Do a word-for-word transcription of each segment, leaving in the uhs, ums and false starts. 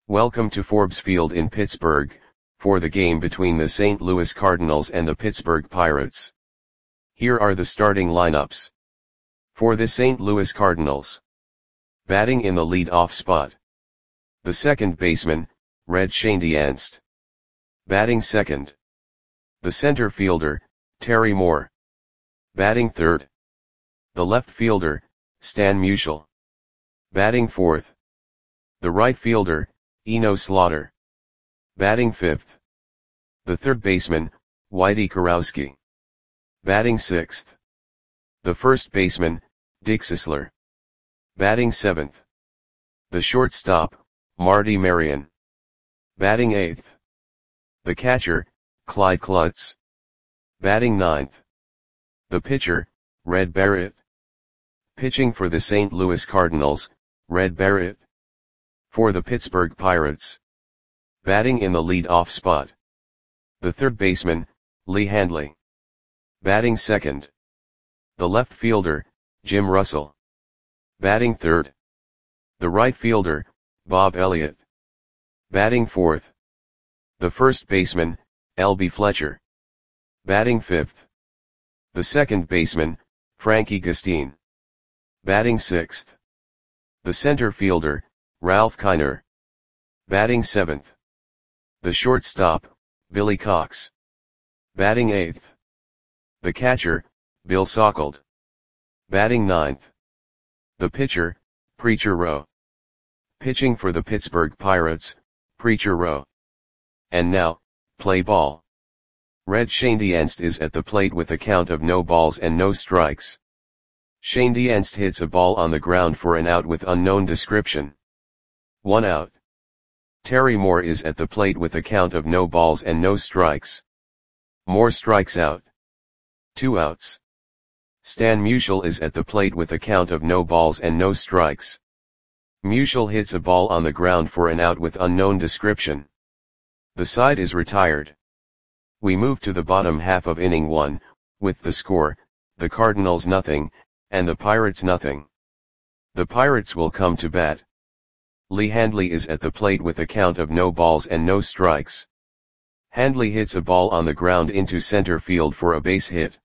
Welcome to Forbes Field in Pittsburgh, for the game between the Saint Louis Cardinals and the Pittsburgh Pirates. Here are the starting lineups. For the Saint Louis Cardinals. Batting in the lead-off spot. The second baseman, Red Schoendienst. Batting second. The center fielder, Terry Moore. Batting third. The left fielder, Stan Musial. Batting fourth. The right fielder, Eno Slaughter. Batting fifth. The third baseman, Whitey Kurowski. Batting sixth. The first baseman, Dick Sisler. Batting seventh. The shortstop, Marty Marion. Batting eighth. The catcher, Clyde Klutz. Batting ninth. The pitcher, Red Barrett. Pitching for the Saint Louis Cardinals, Red Barrett. For the Pittsburgh Pirates. Batting in the lead-off spot. The third baseman, Lee Handley. Batting second. The left fielder, Jim Russell. Batting third. The right fielder, Bob Elliott. Batting fourth. The first baseman, L B Fletcher. Batting fifth. The second baseman, Frankie Gustine. Batting sixth. The center fielder, Ralph Kiner. Batting seventh. The shortstop, Billy Cox. Batting eighth. The catcher, Bill Sauckled. Batting ninth. The pitcher, Preacher Rowe. Pitching for the Pittsburgh Pirates, Preacher Rowe. And now, play ball. Red Schoendienst is at the plate with a count of no balls and no strikes. Schoendienst hits a ball on the ground for an out with unknown description. One out. Terry Moore is at the plate with a count of no balls and no strikes. Moore strikes out. Two outs. Stan Musial is at the plate with a count of no balls and no strikes. Musial hits a ball on the ground for an out with unknown description. The side is retired. We move to the bottom half of inning one, with the score, the Cardinals nothing, and the Pirates nothing. The Pirates will come to bat. Lee Handley is at the plate with a count of no balls and no strikes. Handley hits a ball on the ground into center field for a base hit.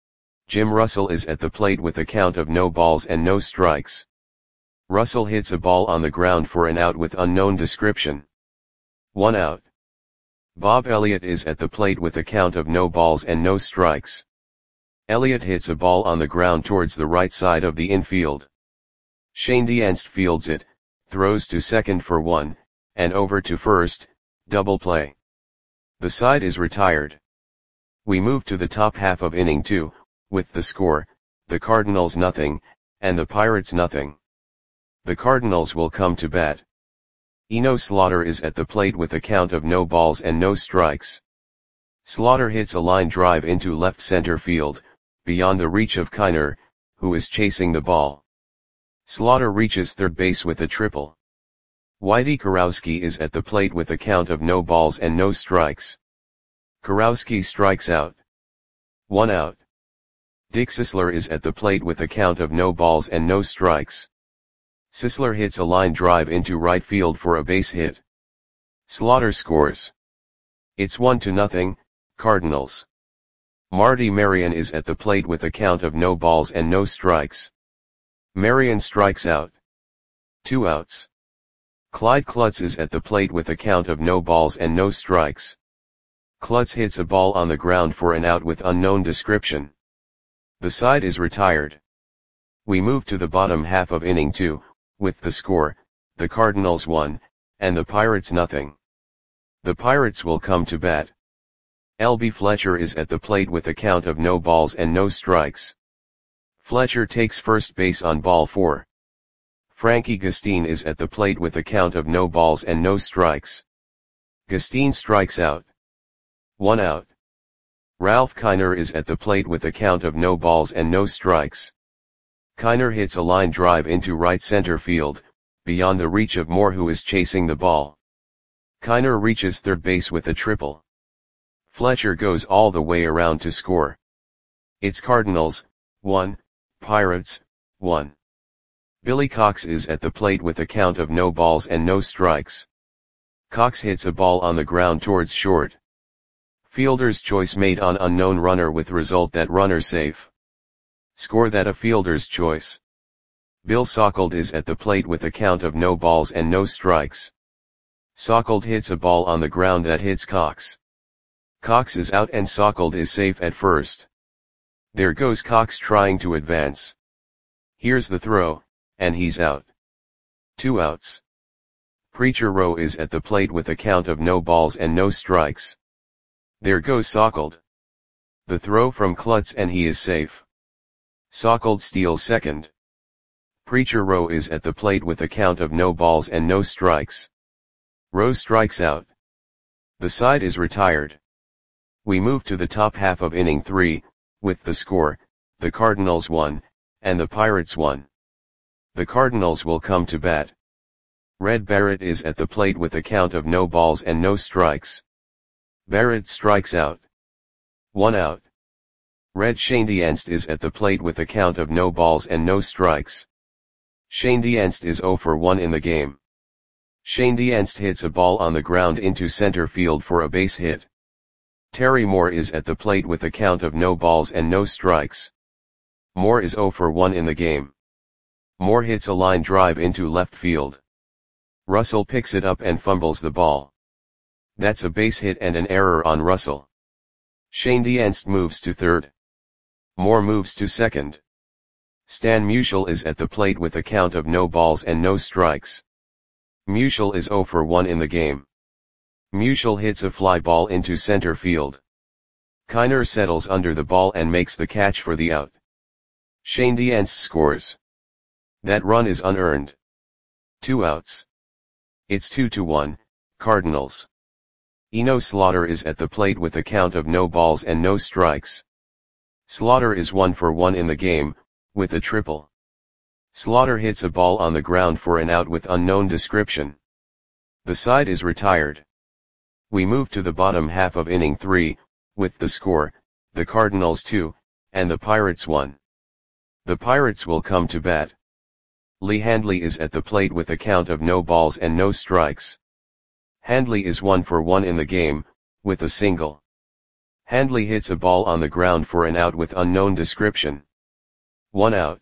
Jim Russell is at the plate with a count of no balls and no strikes. Russell hits a ball on the ground for an out with unknown description. One out. Bob Elliott is at the plate with a count of no balls and no strikes. Elliott hits a ball on the ground towards the right side of the infield. Schoendienst fields it, throws to second for one, and over to first, double play. The side is retired. We move to the top half of inning two, with the score, the Cardinals nothing, and the Pirates nothing. The Cardinals will come to bat. Eno Slaughter is at the plate with a count of no balls and no strikes. Slaughter hits a line drive into left center field, beyond the reach of Kiner, who is chasing the ball. Slaughter reaches third base with a triple. Whitey Kurowski is at the plate with a count of no balls and no strikes. Kurowski strikes out. One out. Dick Sisler is at the plate with a count of no balls and no strikes. Sisler hits a line drive into right field for a base hit. Slaughter scores. It's one to nothing, Cardinals. Marty Marion is at the plate with a count of no balls and no strikes. Marion strikes out. Two outs. Clyde Klutz is at the plate with a count of no balls and no strikes. Klutz hits a ball on the ground for an out with unknown description. The side is retired. We move to the bottom half of inning two, with the score, the Cardinals one, and the Pirates nothing. The Pirates will come to bat. L B Fletcher is at the plate with a count of no balls and no strikes. Fletcher takes first base on ball four. Frankie Gustine is at the plate with a count of no balls and no strikes. Gustine strikes out. One out. Ralph Kiner is at the plate with a count of no balls and no strikes. Kiner hits a line drive into right center field, beyond the reach of Moore, who is chasing the ball. Kiner reaches third base with a triple. Fletcher goes all the way around to score. It's Cardinals, one, Pirates, one. Billy Cox is at the plate with a count of no balls and no strikes. Cox hits a ball on the ground towards short. Fielder's choice made on unknown runner with result that runner safe. Score that a fielder's choice. Bill Sauckled is at the plate with a count of no balls and no strikes. Sauckled hits a ball on the ground that hits Cox. Cox is out and Sauckled is safe at first. There goes Cox trying to advance. Here's the throw, and he's out. Two outs. Preacher Rowe is at the plate with a count of no balls and no strikes. There goes Sauckled. The throw from Klutz and he is safe. Sauckled steals second. Preacher Rowe is at the plate with a count of no balls and no strikes. Rowe strikes out. The side is retired. We move to the top half of inning three, with the score, the Cardinals won, and the Pirates won. The Cardinals will come to bat. Red Barrett is at the plate with a count of no balls and no strikes. Barrett strikes out. One out. Red Schoendienst is at the plate with a count of no balls and no strikes. Schoendienst is oh for one in the game. Schoendienst hits a ball on the ground into center field for a base hit. Terry Moore is at the plate with a count of no balls and no strikes. Moore is oh for one in the game. Moore hits a line drive into left field. Russell picks it up and fumbles the ball. That's a base hit and an error on Russell. Schoendienst moves to third. Moore moves to second. Stan Musial is at the plate with a count of no balls and no strikes. Musial is oh for one in the game. Musial hits a fly ball into center field. Kiner settles under the ball and makes the catch for the out. Schoendienst scores. That run is unearned. Two outs. It's two to one, Cardinals. Eno Slaughter is at the plate with a count of no balls and no strikes. Slaughter is one for one in the game, with a triple. Slaughter hits a ball on the ground for an out with unknown description. The side is retired. We move to the bottom half of inning three, with the score, the Cardinals two, and the Pirates one. The Pirates will come to bat. Lee Handley is at the plate with a count of no balls and no strikes. Handley is one for one in the game, with a single. Handley hits a ball on the ground for an out with unknown description. One out.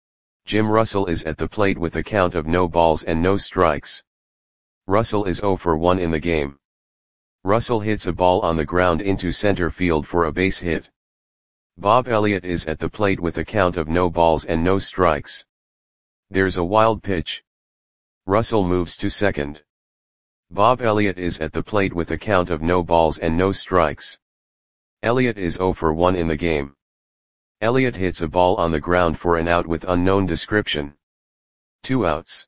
Jim Russell is at the plate with a count of no balls and no strikes. Russell is oh for one in the game. Russell hits a ball on the ground into center field for a base hit. Bob Elliott is at the plate with a count of no balls and no strikes. There's a wild pitch. Russell moves to second. Bob Elliott is at the plate with a count of no balls and no strikes. Elliott is oh for one in the game. Elliott hits a ball on the ground for an out with unknown description. Two outs.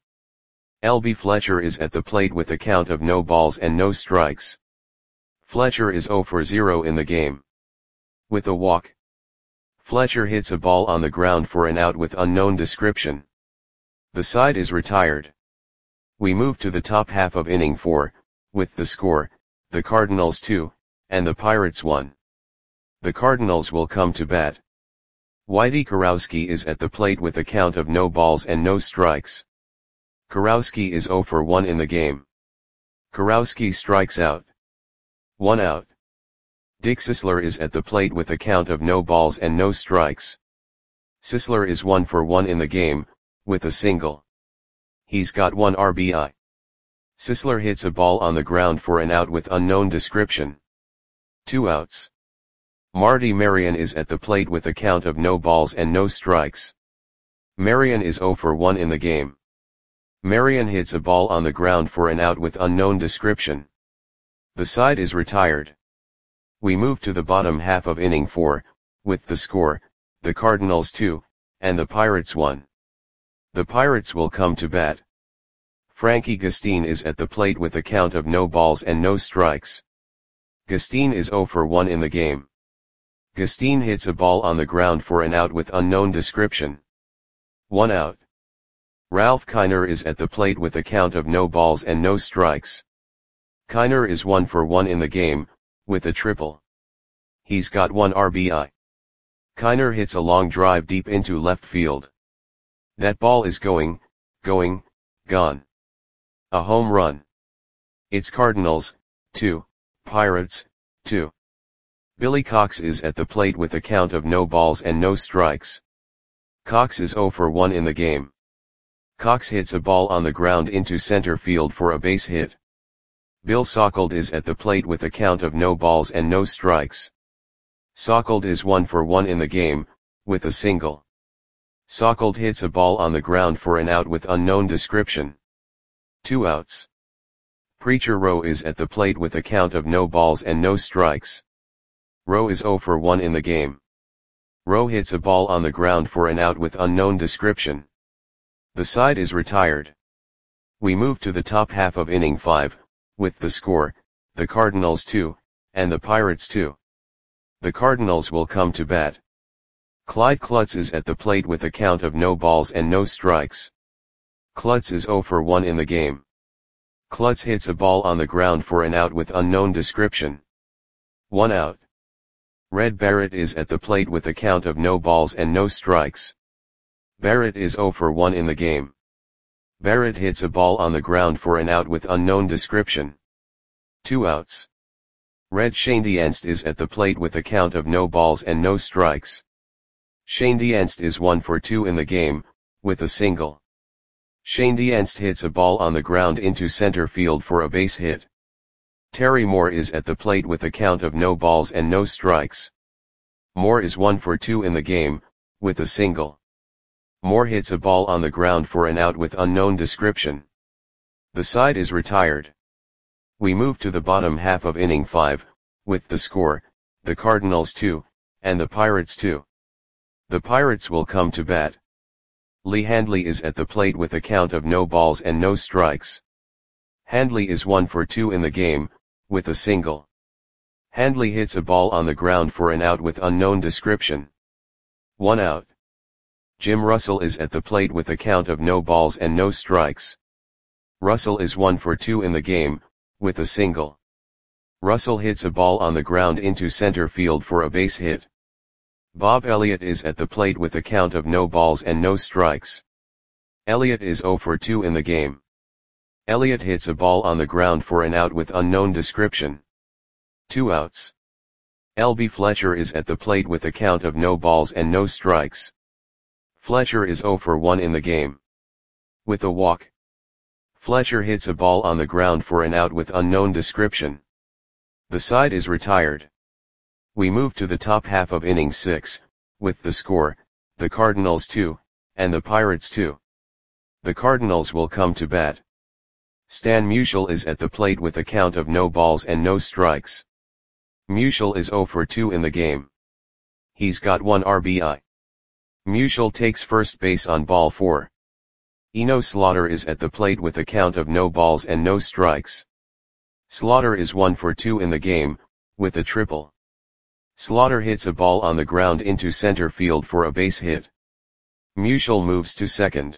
L B Fletcher is at the plate with a count of no balls and no strikes. Fletcher is oh for zero in the game. With a walk. Fletcher hits a ball on the ground for an out with unknown description. The side is retired. We move to the top half of inning four, with the score, the Cardinals two, and the Pirates one. The Cardinals will come to bat. Whitey Kurowski is at the plate with a count of no balls and no strikes. Kurowski is oh for one in the game. Kurowski strikes out. One out. Dick Sisler is at the plate with a count of no balls and no strikes. Sisler is one for one in the game, with a single. He's got one R B I. Sisler hits a ball on the ground for an out with unknown description. Two outs. Marty Marion is at the plate with a count of no balls and no strikes. Marion is oh for one in the game. Marion hits a ball on the ground for an out with unknown description. The side is retired. We move to the bottom half of inning four, with the score, the Cardinals two, and the Pirates one. The Pirates will come to bat. Frankie Gustine is at the plate with a count of no balls and no strikes. Gustine is oh for one in the game. Gustine hits a ball on the ground for an out with unknown description. One out. Ralph Kiner is at the plate with a count of no balls and no strikes. Kiner is one for one in the game, with a triple. He's got one R B I. Kiner hits a long drive deep into left field. That ball is going, going, gone. A home run. It's Cardinals, two, Pirates, two. Billy Cox is at the plate with a count of no balls and no strikes. Cox is zero for one in the game. Cox hits a ball on the ground into center field for a base hit. Bill Sauckled is at the plate with a count of no balls and no strikes. Sauckled is one for one in the game, with a single. Sauckled hits a ball on the ground for an out with unknown description. Two outs. Preacher Rowe is at the plate with a count of no balls and no strikes. Rowe is zero for one in the game. Rowe hits a ball on the ground for an out with unknown description. The side is retired. We move to the top half of inning five, with the score, the Cardinals two, and the Pirates two. The Cardinals will come to bat. Clyde Klutz is at the plate with a count of no balls and no strikes. Klutz is zero for one in the game. Klutz hits a ball on the ground for an out with unknown description. One out. Red Barrett is at the plate with a count of no balls and no strikes. Barrett is zero for one in the game. Barrett hits a ball on the ground for an out with unknown description. Two outs. Red Schoendienst is at the plate with a count of no balls and no strikes. Schoendienst is one for two in the game, with a single. Schoendienst hits a ball on the ground into center field for a base hit. Terry Moore is at the plate with a count of no balls and no strikes. Moore is one for two in the game, with a single. Moore hits a ball on the ground for an out with unknown description. The side is retired. We move to the bottom half of inning five, with the score, the Cardinals two, and the Pirates two. The Pirates will come to bat. Lee Handley is at the plate with a count of no balls and no strikes. Handley is one for two in the game, with a single. Handley hits a ball on the ground for an out with unknown description. One out. Jim Russell is at the plate with a count of no balls and no strikes. Russell is one for two in the game, with a single. Russell hits a ball on the ground into center field for a base hit. Bob Elliott is at the plate with a count of no balls and no strikes. Elliott is zero for two in the game. Elliott hits a ball on the ground for an out with unknown description. Two outs. L B Fletcher is at the plate with a count of no balls and no strikes. Fletcher is zero for one in the game. With a walk. Fletcher hits a ball on the ground for an out with unknown description. The side is retired. We move to the top half of inning six, with the score, the Cardinals two, and the Pirates two. The Cardinals will come to bat. Stan Musial is at the plate with a count of no balls and no strikes. Musial is zero for two in the game. He's got one R B I. Musial takes first base on ball four. Eno Slaughter is at the plate with a count of no balls and no strikes. Slaughter is one for two in the game, with a triple. Slaughter hits a ball on the ground into center field for a base hit. Musial moves to second.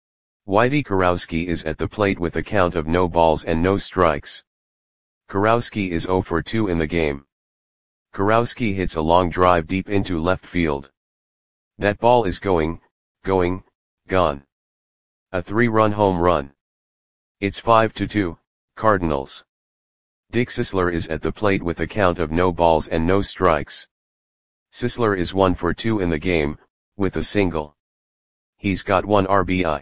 Whitey Kurowski is at the plate with a count of no balls and no strikes. Kurowski is zero for two in the game. Kurowski hits a long drive deep into left field. That ball is going, going, gone. A three-run home run. It's five to two, Cardinals. Dick Sisler is at the plate with a count of no balls and no strikes. Sisler is one for two in the game, with a single. He's got one R B I.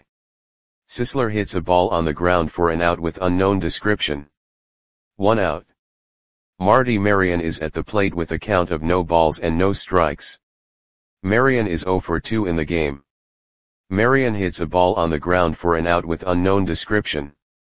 Sisler hits a ball on the ground for an out with unknown description. One out. Marty Marion is at the plate with a count of no balls and no strikes. Marion is zero for two in the game. Marion hits a ball on the ground for an out with unknown description.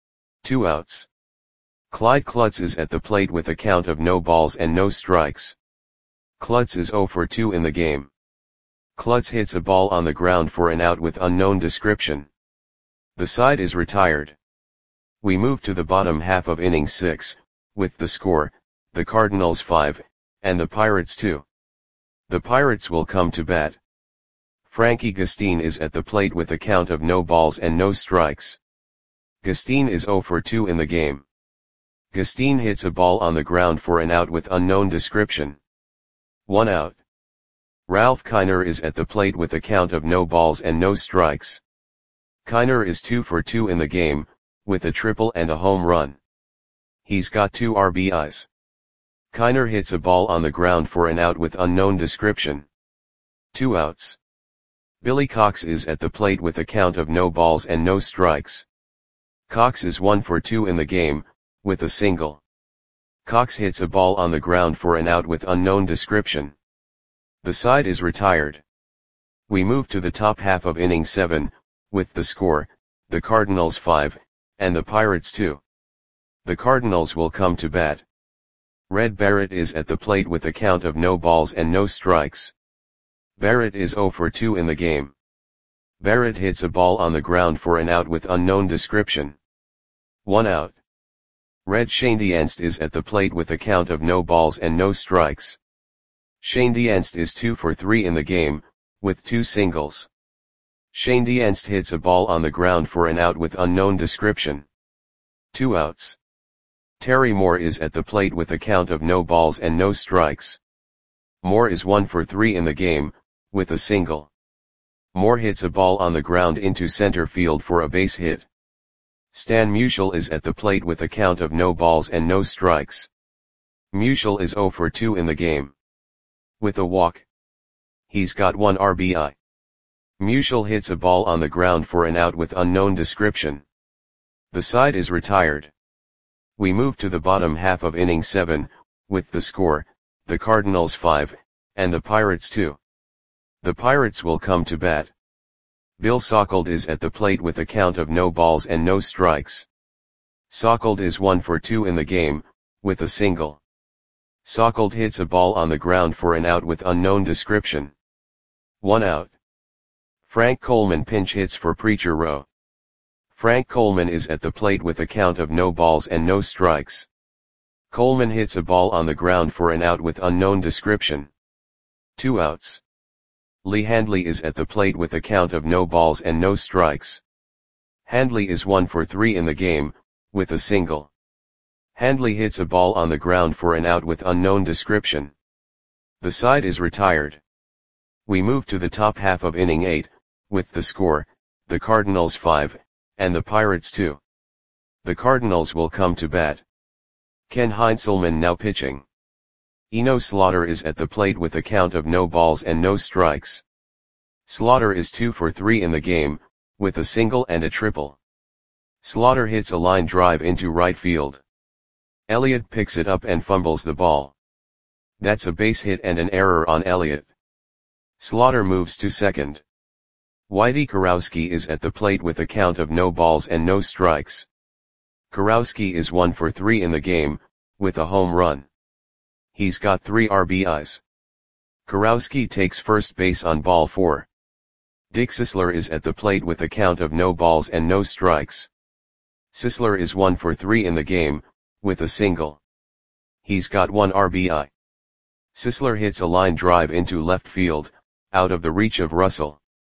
Two outs. Clyde Klutz is at the plate with a count of no balls and no strikes. Klutz is zero for two in the game. Klutz hits a ball on the ground for an out with unknown description. The side is retired. We move to the bottom half of inning six, with the score, the Cardinals five, and the Pirates two. The Pirates will come to bat. Frankie Gustine is at the plate with a count of no balls and no strikes. Gustine is zero for two in the game. Gustine hits a ball on the ground for an out with unknown description. One out. Ralph Kiner is at the plate with a count of no balls and no strikes. Kiner is two for two in the game, with a triple and a home run. He's got two R B Is. Kiner hits a ball on the ground for an out with unknown description. Two outs. Billy Cox is at the plate with a count of no balls and no strikes. Cox is one for two in the game, with a single. Cox hits a ball on the ground for an out with unknown description. The side is retired. We move to the top half of inning seven, with the score, the Cardinals five, and the Pirates two. The Cardinals will come to bat. Red Barrett is at the plate with a count of no balls and no strikes. Barrett is zero for two in the game. Barrett hits a ball on the ground for an out with unknown description. One out. Red Schoendienst is at the plate with a count of no balls and no strikes. Schoendienst is two for three in the game, with two singles. Schoendienst hits a ball on the ground for an out with unknown description. Two outs. Terry Moore is at the plate with a count of no balls and no strikes. Moore is one for three in the game, with a single. Moore hits a ball on the ground into center field for a base hit. Stan Musial is at the plate with a count of no balls and no strikes. Musial is zero for two in the game. With a walk. He's got one R B I. Musial hits a ball on the ground for an out with unknown description. The side is retired. We move to the bottom half of inning seven, with the score, the Cardinals five, and the Pirates two. The Pirates will come to bat. Bill Sauchold is at the plate with a count of no balls and no strikes. Sauchold is one for two in the game, with a single. Sauchold hits a ball on the ground for an out with unknown description. One out. Frank Coleman pinch hits for Preacher Row. Frank Coleman is at the plate with a count of no balls and no strikes. Coleman hits a ball on the ground for an out with unknown description. Two outs. Lee Handley is at the plate with a count of no balls and no strikes. Handley is one for three in the game, with a single. Handley hits a ball on the ground for an out with unknown description. The side is retired. We move to the top half of inning eight, with the score, the Cardinals five, and the Pirates two. The Cardinals will come to bat. Ken Heinzelman now pitching. Eno Slaughter is at the plate with a count of no balls and no strikes. Slaughter is two for three in the game, with a single and a triple. Slaughter hits a line drive into right field. Elliott picks it up and fumbles the ball. That's a base hit and an error on Elliott. Slaughter moves to second. Whitey Kurowski is at the plate with a count of no balls and no strikes. Kurowski is one for three in the game, with a home run. He's got three R B Is. Kurowski takes first base on ball four. Dick Sisler is at the plate with a count of no balls and no strikes. Sisler is one for three in the game, with a single. He's got one R B I. Sisler hits a line drive into left field, out of the reach of Russell.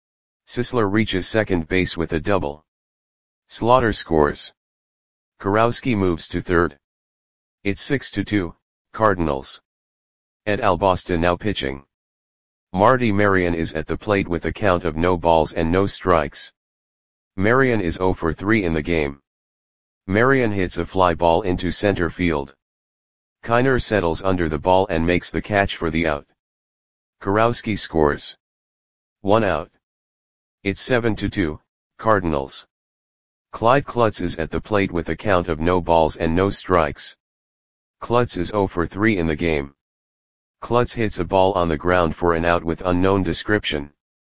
Sisler reaches second base with a double. Slaughter scores. Kurowski moves to third. It's six to two, Cardinals. Ed Albosta now pitching. Marty Marion is at the plate with a count of no balls and no strikes. Marion is zero for three in the game. Marion hits a fly ball into center field. Kiner settles under the ball and makes the catch for the out. Kurowski scores. One out. It's seven to two, Cardinals. Clyde Klutz is at the plate with a count of no balls and no strikes. Klutz is zero for three in the game. Klutz hits a ball on the ground for an out with unknown description.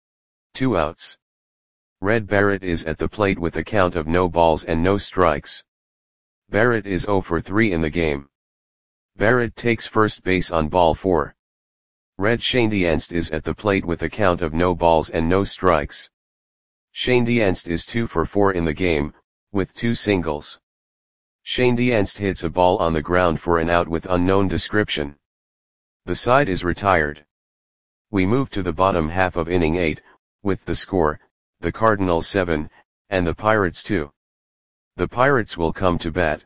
Two outs. Red Barrett is at the plate with a count of no balls and no strikes. Barrett is zero for three in the game. Barrett takes first base on ball four. Red Schoendienst is at the plate with a count of no balls and no strikes. Schoendienst is two for four in the game, with two singles. Schoendienst hits a ball on the ground for an out with unknown description. The side is retired. We move to the bottom half of inning eight, with the score, the Cardinals seven, and the Pirates two. The Pirates will come to bat.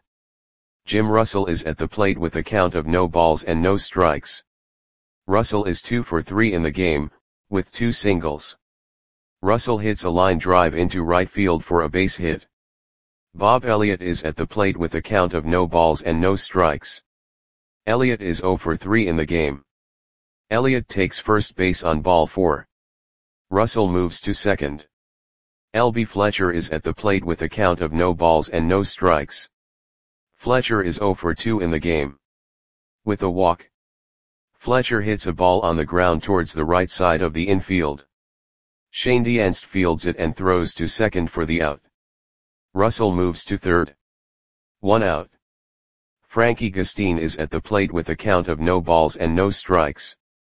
Jim Russell is at the plate with a count of no balls and no strikes. Russell is two for three in the game, with two singles. Russell hits a line drive into right field for a base hit. Bob Elliott is at the plate with a count of no balls and no strikes. Elliott is zero for three in the game. Elliott takes first base on ball four. Russell moves to second. L B Fletcher is at the plate with a count of no balls and no strikes. Fletcher is zero for two in the game. With a walk, Fletcher hits a ball on the ground towards the right side of the infield. Shane Dienst fields it and throws to second for the out. Russell moves to third. One out. Frankie Gustin is at the plate with a count of no balls and no strikes.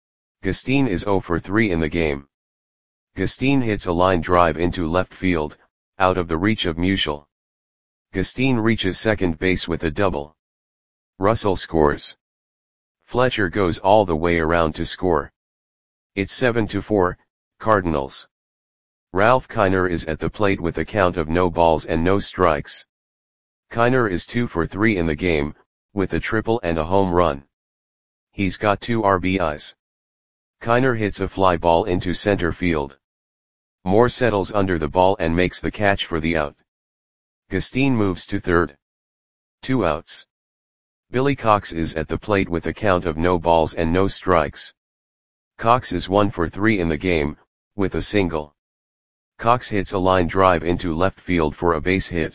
Gustin is zero for three in the game. Gustin hits a line drive into left field, out of the reach of Musial. Gustin reaches second base with a double. Russell scores. Fletcher goes all the way around to score. It's seven to four, Cardinals. Ralph Kiner is at the plate with a count of no balls and no strikes. Kiner is two for three in the game, with a triple and a home run. He's got two R B Is. Kiner hits a fly ball into center field. Moore settles under the ball and makes the catch for the out. Gustin moves to third. Two outs. Billy Cox is at the plate with a count of no balls and no strikes. Cox is one for three in the game, with a single. Cox hits a line drive into left field for a base hit.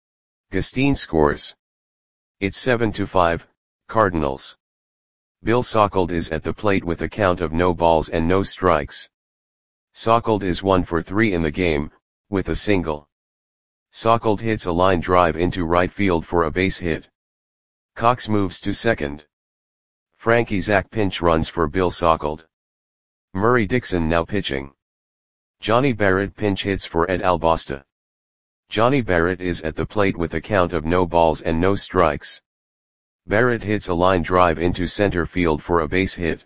Gustin scores. It's seven to five, Cardinals. Bill Sauckled is at the plate with a count of no balls and no strikes. Sauckled is one for three in the game, with a single. Sauckled hits a line drive into right field for a base hit. Cox moves to second. Frankie Zach pinch runs for Bill Sauckled. Murray Dixon now pitching. Johnny Barrett pinch hits for Ed Albosta. Johnny Barrett is at the plate with a count of no balls and no strikes. Barrett hits a line drive into center field for a base hit.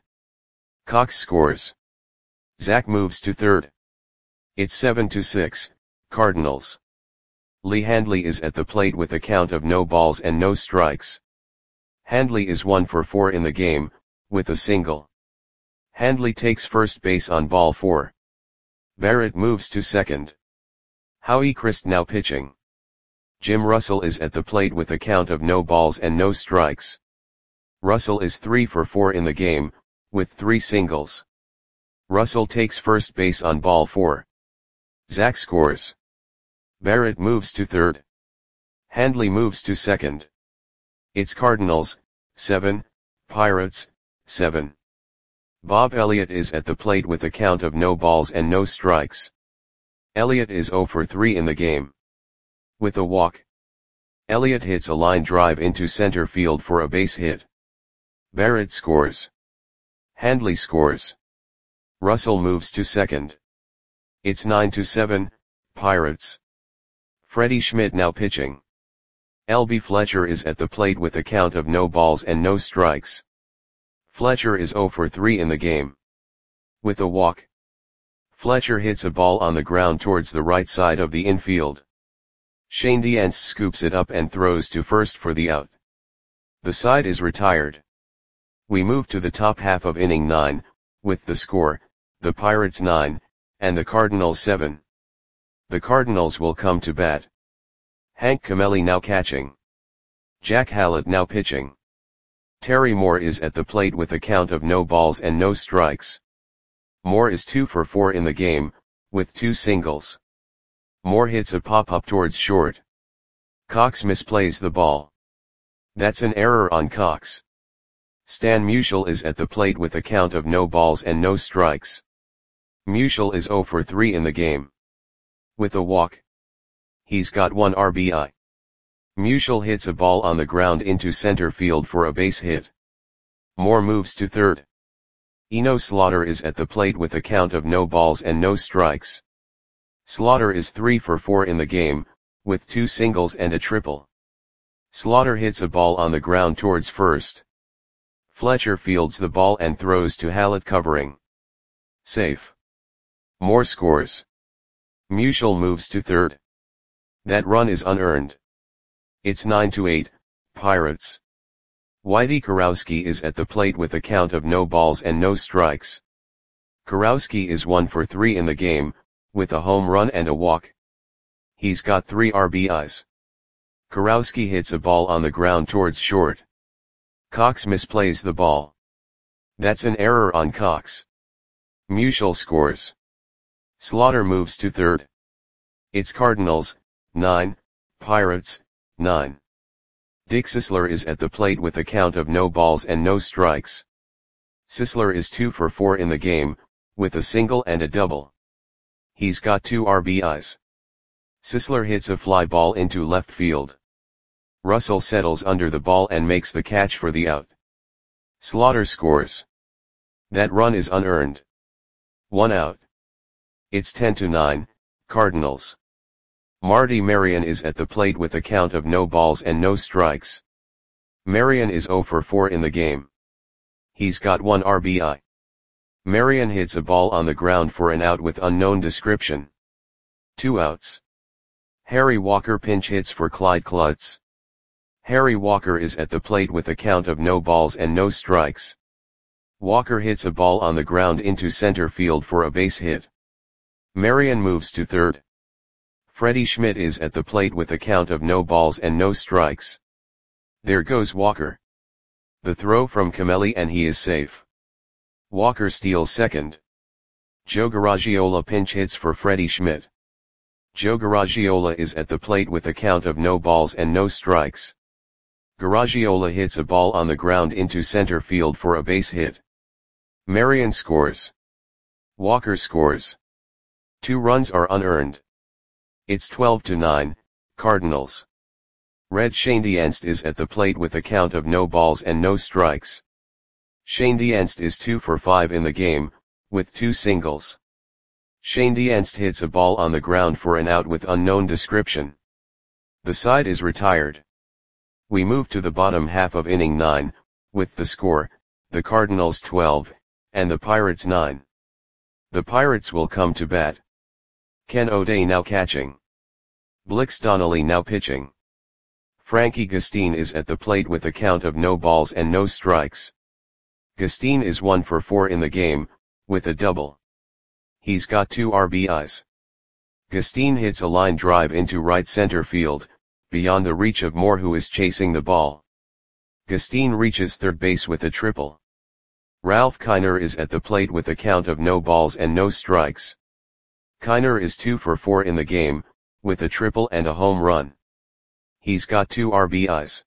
Cox scores. Zach moves to third. It's seven to six, Cardinals. Lee Handley is at the plate with a count of no balls and no strikes. Handley is one for four in the game, with a single. Handley takes first base on ball four. Barrett moves to second. Howie Christ now pitching. Jim Russell is at the plate with a count of no balls and no strikes. Russell is three for four in the game, with three singles. Russell takes first base on ball four. Zach scores. Barrett moves to third. Handley moves to second. It's Cardinals, seven, Pirates, seven. Bob Elliott is at the plate with a count of no balls and no strikes. Elliott is zero for three in the game. With a walk, Elliott hits a line drive into center field for a base hit. Barrett scores. Handley scores. Russell moves to second. It's nine to seven, Pirates. Freddie Schmidt now pitching. L B Fletcher is at the plate with a count of no balls and no strikes. Fletcher is zero for three in the game. With a walk, Fletcher hits a ball on the ground towards the right side of the infield. Shane Dienst scoops it up and throws to first for the out. The side is retired. We move to the top half of inning nine, with the score, the Pirates nine, and the Cardinals seven. The Cardinals will come to bat. Hank Camelli now catching. Jack Hallett now pitching. Terry Moore is at the plate with a count of no balls and no strikes. Moore is two for four in the game, with two singles. Moore hits a pop-up towards short. Cox misplays the ball. That's an error on Cox. Stan Musial is at the plate with a count of no balls and no strikes. Musial is zero for three in the game. With a walk, he's got one R B I. Musial hits a ball on the ground into center field for a base hit. Moore moves to third. Eno Slaughter is at the plate with a count of no balls and no strikes. Slaughter is three for four in the game, with two singles and a triple. Slaughter hits a ball on the ground towards first. Fletcher fields the ball and throws to Hallett covering. Safe. Moore scores. Musial moves to third. That run is unearned. It's nine to eight, Pirates. Whitey Kurowski is at the plate with a count of no balls and no strikes. Kurowski is one for three in the game, with a home run and a walk. He's got three R B Is. Kurowski hits a ball on the ground towards short. Cox misplays the ball. That's an error on Cox. Musial scores. Slaughter moves to third. It's Cardinals, nine, Pirates, nine. Dick Sisler is at the plate with a count of no balls and no strikes. Sisler is two for four in the game, with a single and a double. He's got two R B Is. Sisler hits a fly ball into left field. Russell settles under the ball and makes the catch for the out. Slaughter scores. That run is unearned. One out. It's ten to nine, Cardinals. Marty Marion is at the plate with a count of no balls and no strikes. Marion is zero for four in the game. He's got one R B I. Marion hits a ball on the ground for an out with unknown description. Two outs. Harry Walker pinch hits for Clyde Klutz. Harry Walker is at the plate with a count of no balls and no strikes. Walker hits a ball on the ground into center field for a base hit. Marion moves to third. Freddie Schmidt is at the plate with a count of no balls and no strikes. There goes Walker. The throw from Camelli and he is safe. Walker steals second. Joe Garagiola pinch hits for Freddie Schmidt. Joe Garagiola is at the plate with a count of no balls and no strikes. Garagiola hits a ball on the ground into center field for a base hit. Marion scores. Walker scores. Two runs are unearned. It's twelve to nine, Cardinals. Red Schoendienst is at the plate with a count of no balls and no strikes. Schoendienst is two for five in the game, with two singles. Schoendienst hits a ball on the ground for an out with unknown description. The side is retired. We move to the bottom half of inning nine, with the score, the Cardinals twelve, and the Pirates nine. The Pirates will come to bat. Ken O'Day now catching. Blix Donnelly now pitching. Frankie Gustine is at the plate with a count of no balls and no strikes. Gustine is one for four in the game, with a double. He's got two R B Is. Gustine hits a line drive into right center field, beyond the reach of Moore who is chasing the ball. Gustine reaches third base with a triple. Ralph Kiner is at the plate with a count of no balls and no strikes. Kiner is two for four in the game, with a triple and a home run. He's got two R B Is.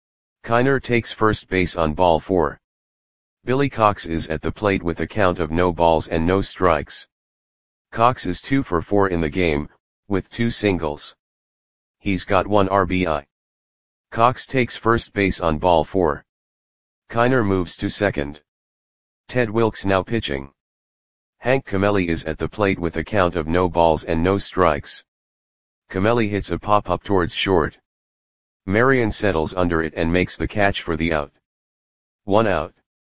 Kiner takes first base on ball four. Billy Cox is at the plate with a count of no balls and no strikes. Cox is two for four in the game, with two singles. He's got one R B I. Cox takes first base on ball four. Kiner moves to second. Ted Wilkes now pitching. Hank Camelli is at the plate with a count of no balls and no strikes. Camelli hits a pop-up towards short. Marion settles under it and makes the catch for the out. One out.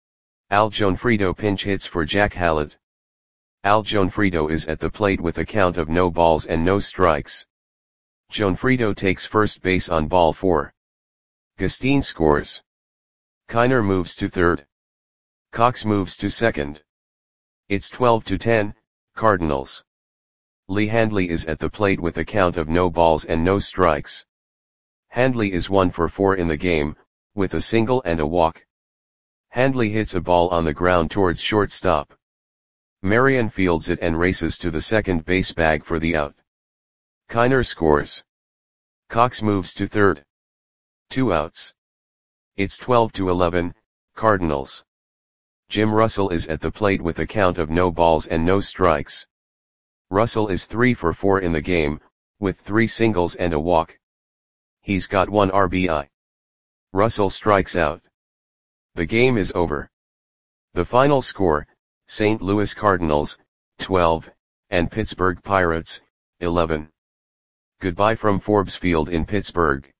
Al Gionfriddo pinch hits for Jack Hallett. Al Gionfriddo is at the plate with a count of no balls and no strikes. Gionfriddo takes first base on ball four. Gustine scores. Kiner moves to third. Cox moves to second. It's twelve to ten, Cardinals. Lee Handley is at the plate with a count of no balls and no strikes. Handley is one for four in the game, with a single and a walk. Handley hits a ball on the ground towards shortstop. Marion fields it and races to the second base bag for the out. Kiner scores. Cox moves to third. Two outs. It's twelve to eleven, Cardinals. Jim Russell is at the plate with a count of no balls and no strikes. Russell is three for four in the game, with three singles and a walk. He's got one R B I. Russell strikes out. The game is over. The final score, Saint Louis Cardinals, twelve, and Pittsburgh Pirates, eleven. Goodbye from Forbes Field in Pittsburgh.